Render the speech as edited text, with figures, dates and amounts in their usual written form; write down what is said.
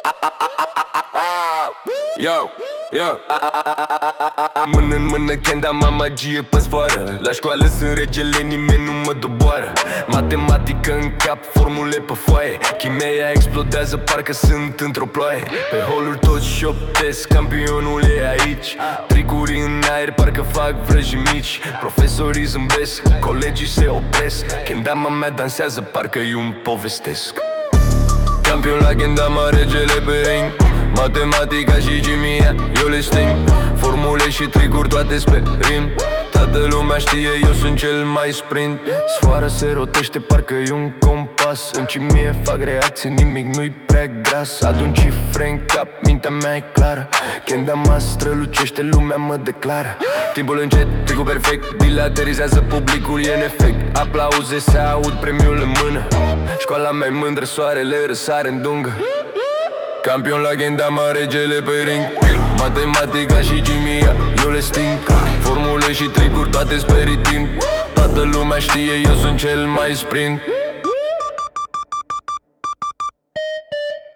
Yo, yo. Mână în mână când am magie pe sfoară. La școală sunt regele, nimeni nu mă doboară. Matematică în cap, formule pe foaie. Chimia explodează, parcă sunt într-o ploaie. Pe holuri toți șoptesc, campionul e aici. Tricuri în aer, parcă fac vrăji mici. Profesorii zâmbesc, colegii se opresc. Când dama mea dansează, parcă-i un povestesc. Campion la Kendama, regele pe ring. Matematica și chimia, eu le sting. Formule și tricuri, toate pe rim. Toată lumea știe, eu sunt cel mai sprint. Sfoara se rotește, parcă-i un compas. În chimie fac reacții, nimic nu-i prea gras. Adun cifre în cap, mintea mea e clară. Kendama strălucește, lumea mă declară. Timpul încet, tricul perfect. Bilaterizează publicul, e în efect. Aplauze se aud, premiul în mână. Școala mea mândră, soarele răsare în dungă. Campion la Kendama, regele pe ring. Matematica și chimia, eu le sting. Formule și tricuri, toate pe ritim. Toată lumea știe, eu sunt cel mai sprint.